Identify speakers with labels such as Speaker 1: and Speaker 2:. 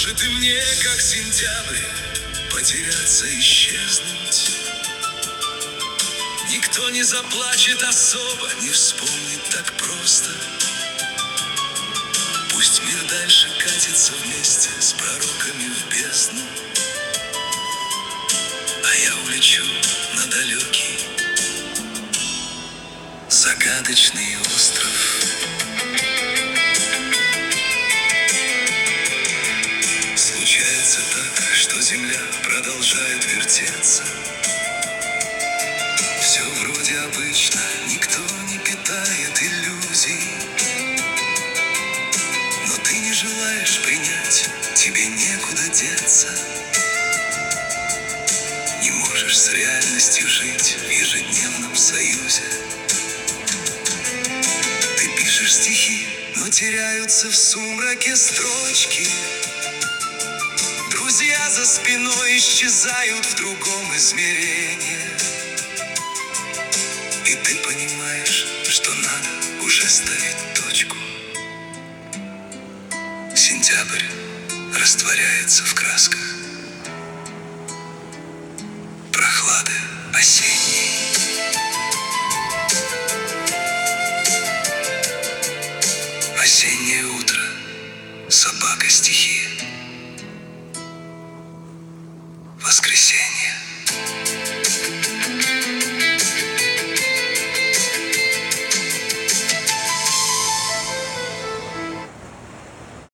Speaker 1: Может и мне, как сентябрь, потеряться, исчезнуть. Никто не заплачет особо, не вспомнит так просто. Пусть мир дальше катится вместе с пророками в бездну, а я улечу на далекий загадочный остров. Случается так, что земля продолжает вертеться. Все вроде обычно, никто не питает иллюзий. Но ты не желаешь принять, тебе некуда деться. Не можешь с реальностью жить в ежедневном союзе. Ты пишешь стихи, но теряются в сумраке строчки. Друзья за спиной исчезают в другом измерении. И ты понимаешь, что надо уже ставить точку. Сентябрь растворяется в красках прохлады осенней. Осеннее утро, собака стихи. Воскресенье.